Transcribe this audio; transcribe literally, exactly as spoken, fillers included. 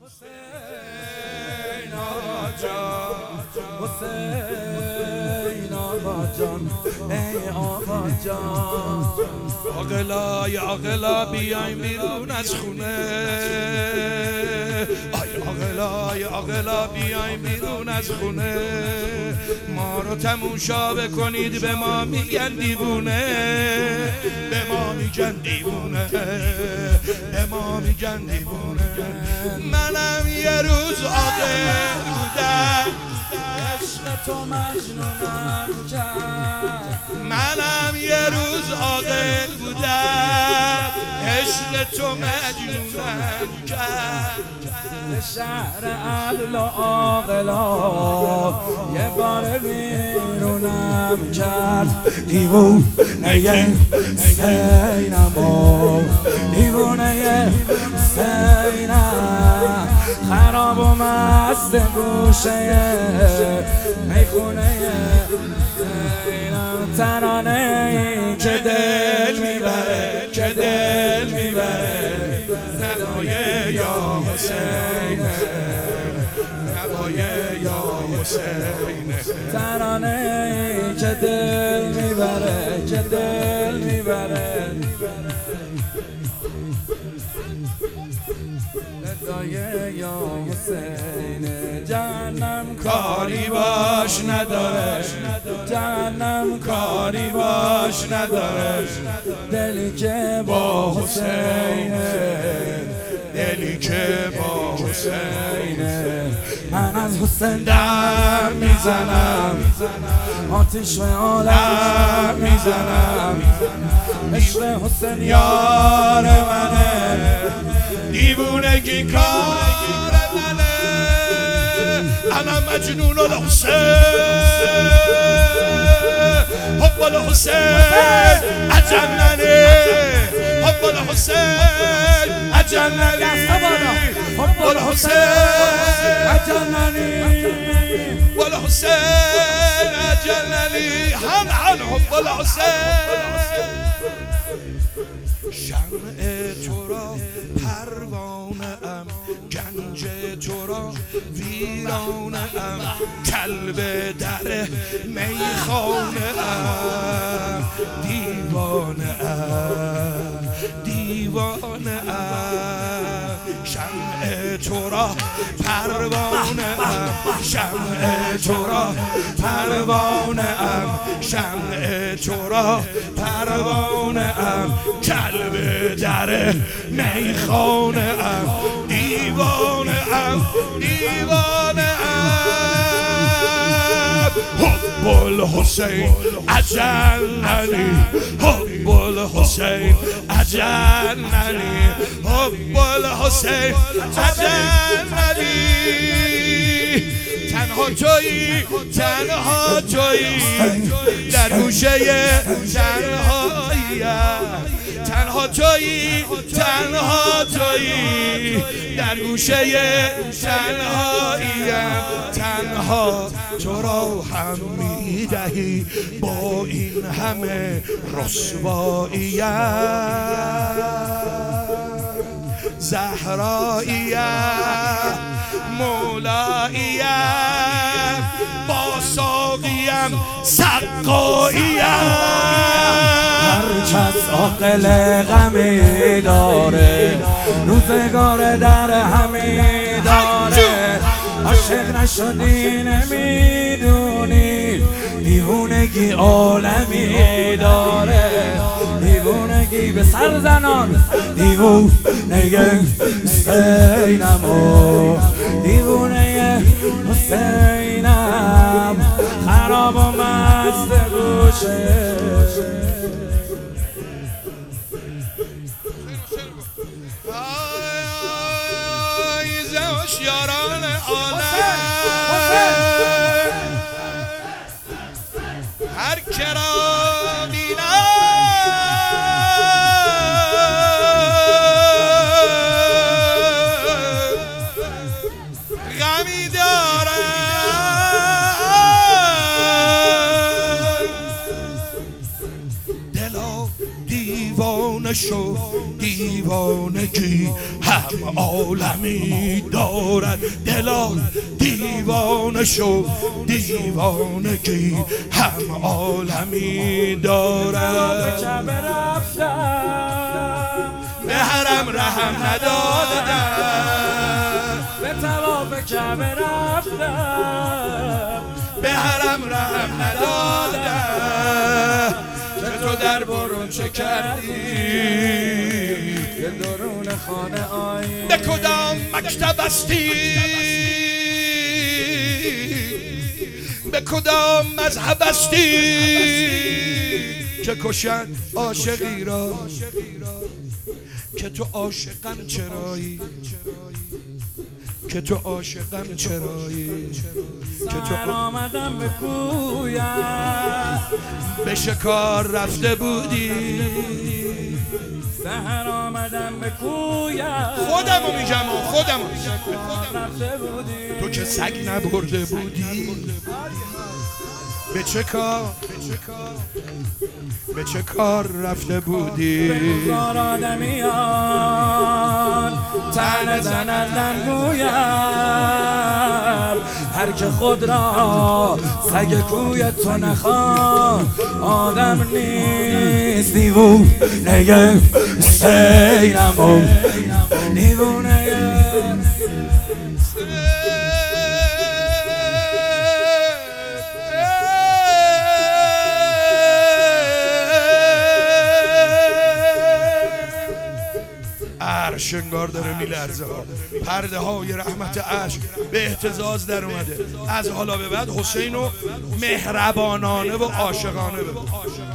حسین آقا جان، حسین آقا جان، ای آقا جان. عاقلا یا عاقلا بیایم بیرون از خونه، آی عاقلا یا عاقلا بیایم بیرون از خونه. ما رو تماشا بکنید، به ما میگن دیوونه، به ما میگن دیوونه، به ما میگن دیوونه. منم یه روز عاقل بودم، عشق تو مجنونم کرد. منم یه روز عاقل بودم، عشق تو مجنونم کرد. شهر اهل و عاقلا یه بار بیرونم کرد. دیوونه حسینم و دیوونه حسینم، خراب و مست گوشه میخونه حسینم. ترانه ای که دل میبره، که دل میبره، نوای یا حسین، نوای یا حسین. ترانه ای که دل میبره، که دل میبره، ندای یا حسین. جهنم کاری باش نداره، جهنم کاری باش نداره. دلی که با حسینه، دلی که با حسینه. من از حسین دم میزنم، آتیش به عالم میزنم. عشق حسین یار منه، دیوونگی کار منه. انا مجنون الحسین، حب الحسین اجننی، حب الحسین اجننی، حب الحسین اجننی، والحسین اجننی. هم عن حب الحسین. شمع تو را پروانه ام، گنج تو را ویرانه ام. کلب در میخانه ام، دیوانه ام، دیوانه ام. شمع تو را پروانه ام، شمع تو را پروانه ام، شمع تو را پروانه ام. کلب در میخانه ام، دیوانه ام، دیوانه ام. حب الحسین اجننی، حب الحسین اجننی، حب الحسین اجننی. تنها تویی، تنها تویی در گوشه تنهاییم. تنها تویی، تنها تویی در گوشه تنهاییم. تنها تو را هم میدهی با این همه رسواییم. زهراییم، مولاییم، با ساقیم، سقاییم. هر کس عاقل غمی داره، روزگار در همی داره. عاشق نشدی نمیدونی، دیوونگی عالمی داره. دیوونگی به سر زنان، دیوونه حسینم و دیوونه حسینم. خراب و مست گوشه یاران عالم، هر کرا بینم غمی دارم. دلا دیوانه شو، دیوانگی هم عالمی دارد دلا دیوانه شو دیوانگی هم عالمی دارد به حرم رحم ندادم به طواف کعبه رفتم به حرم رحم ندادم که تو در برون چه کردی که درون خانه آیی به کدام مکتب هستی به کدام مذهب هستی که کشن عاشقی را که تو عاشقم چرایی که تو عاشقم چرایی که تو آمدم به کویم به شکار رفته بودی سحر آمدم به کویم خودمو میگم خودمو رفته بودی تو که سگ نبرده بودی به چه کار به چه کار رفته بودی بگذار آدمیان تن زنندن گویم هر که خود را سگ کوی تو نخوان آدم نیست دیوونه سینمو دیوونه عرش انگار داره میلرزه ها پرده های رحمت عشق به اهتزاز در اومده از حالا به بعد حسین رو مهربانانه و عاشقانه بگو